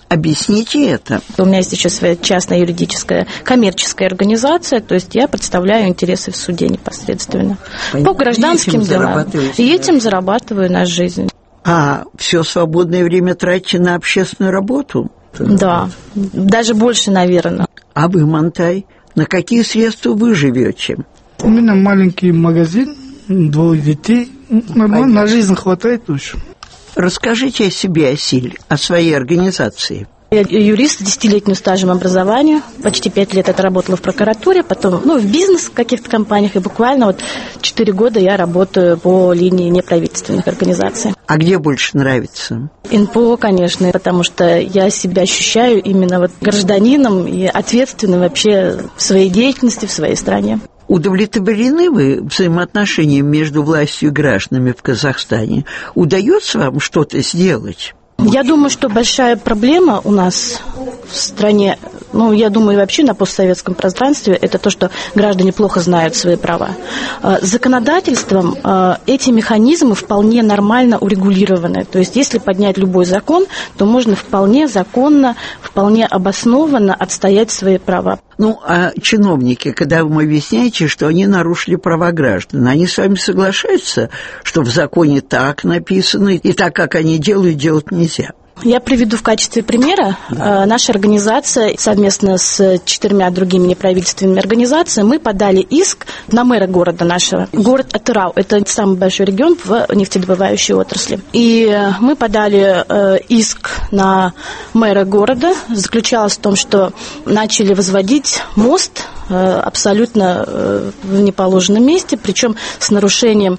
Объясните это. У меня есть еще своя частная юридическая коммерческая организация, то есть я представляю интересы в суде непосредственно. Понятно. По гражданским и делам. И этим зарабатываю на жизнь. А все свободное время тратите на общественную работу? Да, даже больше, наверное. А вы, Мантай, на какие средства вы живете? У меня маленький магазин, двое детей. Нормально, на жизнь хватает уже. Расскажите о себе, Асиль, о своей организации. Я юрист с десятилетним стажем образования. Почти пять лет отработала в прокуратуре, потом ну, в бизнес в каких-то компаниях. И буквально вот четыре года я работаю по линии неправительственных организаций. А где больше нравится? эн пэ о, конечно, потому что я себя ощущаю именно вот гражданином и ответственным вообще в своей деятельности, в своей стране. Удовлетворены вы взаимоотношениям между властью и гражданами в Казахстане? Удается вам что-то сделать? Я думаю, что большая проблема у нас в стране, ну, я думаю, вообще на постсоветском пространстве, это то, что граждане плохо знают свои права. Законодательством эти механизмы вполне нормально урегулированы. То есть, если поднять любой закон, то можно вполне законно, вполне обоснованно отстоять свои права. Ну, а чиновники, когда вы им объясняете, что они нарушили права граждан, они с вами соглашаются, что в законе так написано, и так, как они делают, делать нельзя? Я приведу в качестве примера. Да. Наша организация совместно с четырьмя другими неправительственными организациями мы подали иск на мэра города нашего. Город Атырау. Это самый большой регион в нефтедобывающей отрасли. И мы подали иск на мэра города. Заключалось в том, что начали возводить мост абсолютно в неположенном месте, причем с нарушением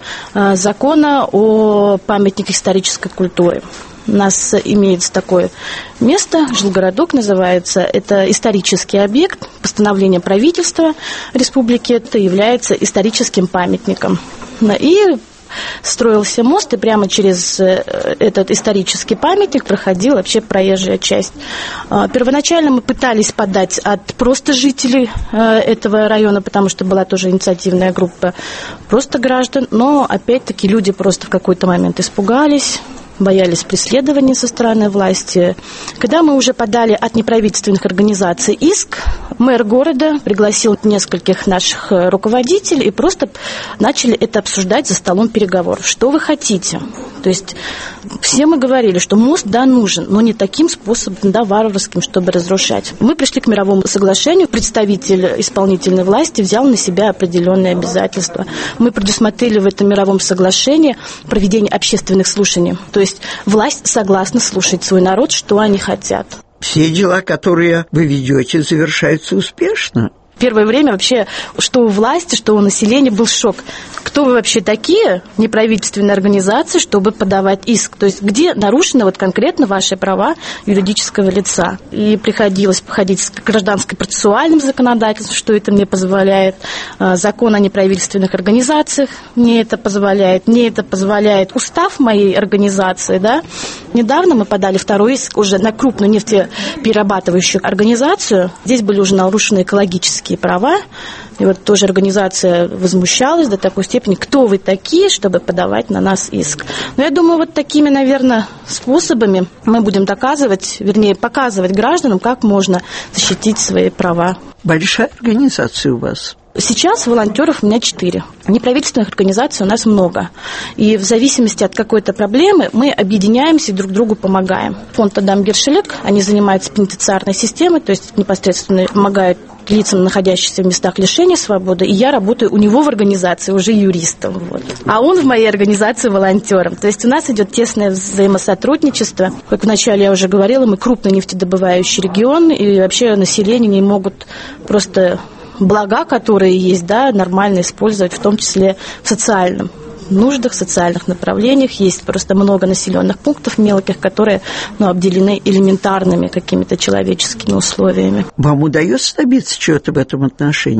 закона о памятниках исторической культуры. У нас имеется такое место, жилгородок называется, это исторический объект, постановление правительства республики, это является историческим памятником. И строился мост, и прямо через этот исторический памятник проходила вообще проезжая часть. Первоначально мы пытались подать от просто жителей этого района, потому что была тоже инициативная группа просто граждан, но опять-таки люди просто в какой-то момент испугались, боялись преследования со стороны власти. Когда мы уже подали от неправительственных организаций иск, мэр города пригласил нескольких наших руководителей и просто начали это обсуждать за столом переговоров. Что вы хотите? То есть все мы говорили, что мост, да, нужен, но не таким способом, да, варварским, чтобы разрушать. Мы пришли к мировому соглашению. Представитель исполнительной власти взял на себя определенные обязательства. Мы предусмотрели в этом мировом соглашении проведение общественных слушаний. То есть власть согласна слушать свой народ, что они хотят. Все дела, которые вы ведете, завершаются успешно? Первое время вообще, что у власти, что у населения был шок. Кто вы вообще такие, неправительственные организации, чтобы подавать иск? То есть где нарушены вот конкретно ваши права юридического лица? И приходилось походить с гражданско-процессуальным законодательством, что это мне позволяет. Закон о неправительственных организациях мне это позволяет. Мне это позволяет устав моей организации. Да? Недавно мы подали второй иск уже на крупную нефтеперерабатывающую организацию. Здесь были уже нарушены экологические права. И вот тоже организация возмущалась до такой степени, кто вы такие, чтобы подавать на нас иск. Но я думаю, вот такими, наверное, способами мы будем доказывать, вернее, показывать гражданам, как можно защитить свои права. Большая организация у вас? Сейчас волонтеров у меня четыре. Неправительственных организаций у нас много. И в зависимости от какой-то проблемы мы объединяемся и друг другу помогаем. Фонд Адам Гершелек, они занимаются пенитенциарной системой, то есть непосредственно помогают лицам, находящимся в местах лишения свободы, и я работаю у него в организации уже юристом. Вот. А он в моей организации волонтером. То есть у нас идет тесное взаимосотрудничество. Как вначале я уже говорила, мы крупный нефтедобывающий регион, и вообще население не могут просто блага, которые есть, да, нормально использовать, в том числе в социальном нуждах, социальных направлениях. Есть просто много населенных пунктов мелких, которые, ну, обделены элементарными какими-то человеческими условиями. Вам удается добиться чего-то в этом отношении?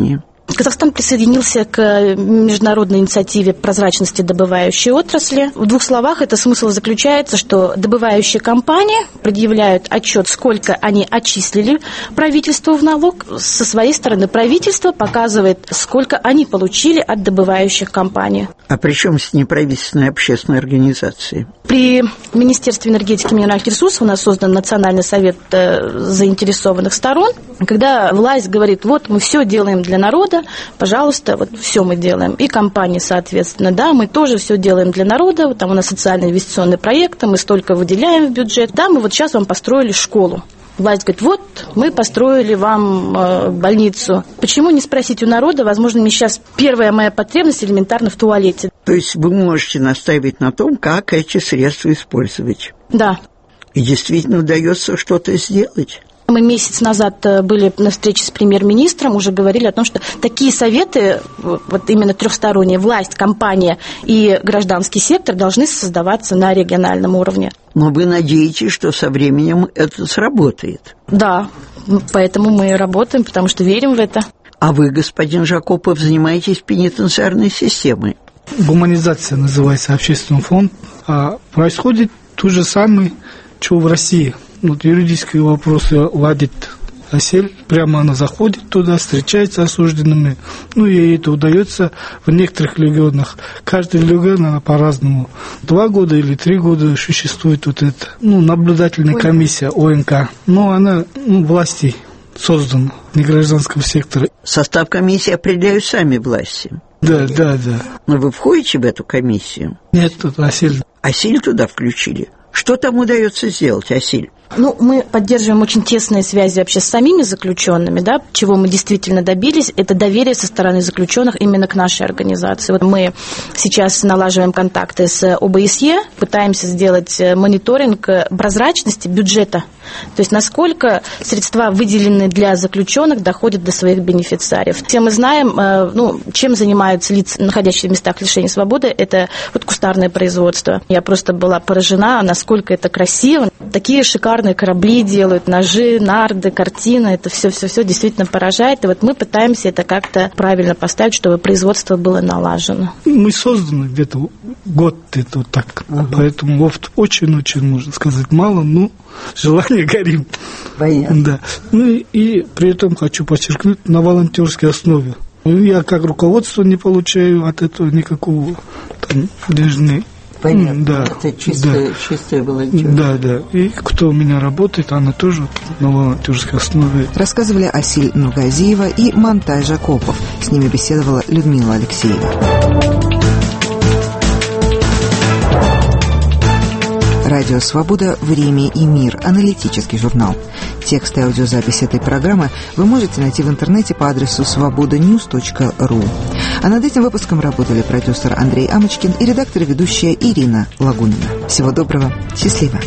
Казахстан присоединился к международной инициативе прозрачности добывающей отрасли. В двух словах, это смысл заключается, что добывающие компании предъявляют отчет, сколько они отчислили правительству в налог. Со своей стороны правительство показывает, сколько они получили от добывающих компаний. А при чем с неправительственной общественной организацией? При Министерстве энергетики и минеральных ресурсов у нас создан Национальный совет заинтересованных сторон. Когда власть говорит, вот мы все делаем для народа, пожалуйста, вот все мы делаем. И компании, соответственно, да, мы тоже все делаем для народа, вот там у нас социальные инвестиционные проекты, мы столько выделяем в бюджет. Да, мы вот сейчас вам построили школу. Власть говорит, вот, мы построили вам э, больницу. Почему не спросить у народа? Возможно, мне сейчас первая моя потребность элементарно в туалете. То есть вы можете настаивать на том, как эти средства использовать? Да. И действительно удается что-то сделать? Мы месяц назад были на встрече с премьер-министром, уже говорили о том, что такие советы, вот именно трехсторонняя власть, компания и гражданский сектор должны создаваться на региональном уровне. Но вы надеетесь, что со временем это сработает? Да, поэтому мы и работаем, потому что верим в это. А вы, господин Жакопов, занимаетесь пенитенциарной системой? Гуманизация называется общественный фонд. А происходит то же самое, что в России. Вот юридические вопросы ладит Асель. Прямо она заходит туда, встречается с осужденными. Ну, ей это удается в некоторых регионах. Каждый регион, она по-разному. Два года или три года существует вот эта, ну, наблюдательная комиссия О Н К. Но она, ну, власти создана, не гражданского сектора. Состав комиссии определяют сами власти? Да, да, да. Но вы входите в эту комиссию? Нет, тут Асель. Асель туда включили? Что там удается сделать, Асель? Ну, мы поддерживаем очень тесные связи вообще с самими заключенными, да, чего мы действительно добились, это доверие со стороны заключенных именно к нашей организации. Вот мы сейчас налаживаем контакты с О Бэ Эс Е, пытаемся сделать мониторинг прозрачности бюджета, то есть насколько средства, выделенные для заключенных, доходят до своих бенефициариев. Все мы знаем, ну, чем занимаются лица, находящиеся в местах лишения свободы, это вот кустарное производство. Я просто была поражена, насколько это красиво. Такие шикарные корабли делают, ножи, нарды, картины, это все-все-все действительно поражает. И вот мы пытаемся это как-то правильно поставить, чтобы производство было налажено. Мы созданы где-то год, это вот так. Угу. Поэтому вот очень-очень, можно сказать, мало, но желание горим. Понятно. Да. Ну и, и при этом хочу подчеркнуть, на волонтерской основе. Я как руководство не получаю от этого никакого там денежной. Понятно, да, это чистое, да. чистое волонтерство. Да, да. И кто у меня работает, она тоже на волонтерской основе. Рассказывали Асель Нургазиева и Мантай Жакопов. С ними беседовала Людмила Алексеева. Радио «Свобода. Время и мир». Аналитический журнал. Текст и аудиозапись этой программы вы можете найти в интернете по адресу свобода ньюс точка ру. А над этим выпуском работали продюсер Андрей Амочкин и редактор и ведущая Ирина Лагунина. Всего доброго. Счастливо.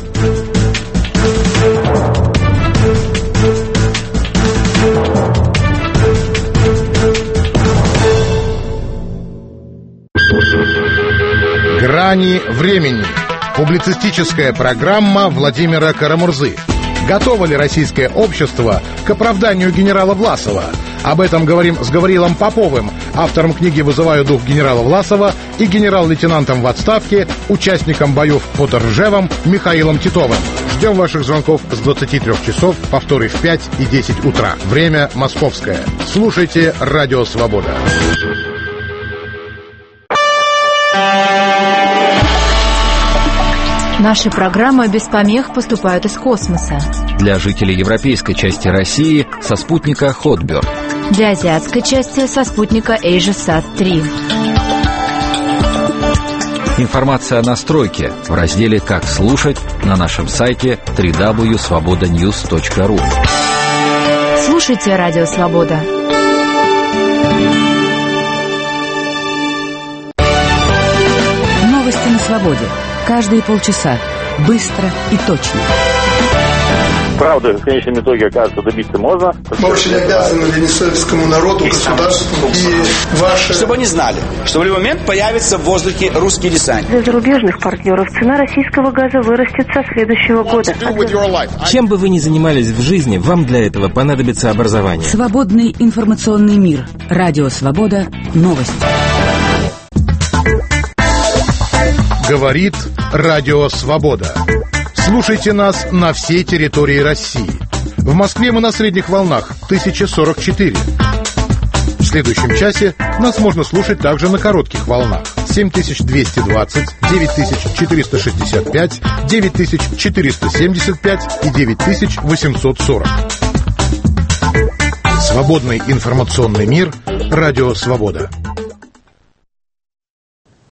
Грани времени. Публицистическая программа Владимира Карамурзы. Готово ли российское общество к оправданию генерала Власова? Об этом говорим с Гавриилом Поповым, автором книги «Вызываю дух генерала Власова», и генерал-лейтенантом в отставке, участником боев под Ржевом Михаилом Титовым. Ждем ваших звонков с двадцати трёх часов, повторы в пять и десять утра. Время московское. Слушайте «Радио Свобода». Наши программы без помех поступают из космоса. Для жителей европейской части России со спутника Хотбёрд. Для азиатской части со спутника Эйжесат три. Информация о настройке в разделе «Как слушать» на нашем сайте дабл ю дабл ю дабл ю точка свобода ньюс точка ру. Слушайте «Радио Свобода». Новости на свободе. Каждые полчаса. Быстро и точно. Правда, в конечном итоге, оказывается, добиться можно. Мы очень обязаны венесуэльскому народу, государству и ваши... Чтобы они знали, что в любой момент появится в воздухе русский десант. Для зарубежных партнеров цена российского газа вырастет со следующего года. Чем бы вы ни занимались в жизни, вам для этого понадобится образование. Свободный информационный мир. Радио «Свобода». Новости. Говорит Радио «Свобода». Слушайте нас на всей территории России. В Москве мы на средних волнах тысяча сорок четыре. В следующем часе нас можно слушать также на коротких волнах семь тысяч двести двадцать, девять тысяч четыреста шестьдесят пять, девять тысяч четыреста семьдесят пять и девять тысяч восемьсот сорок. Свободный информационный мир. Радио «Свобода».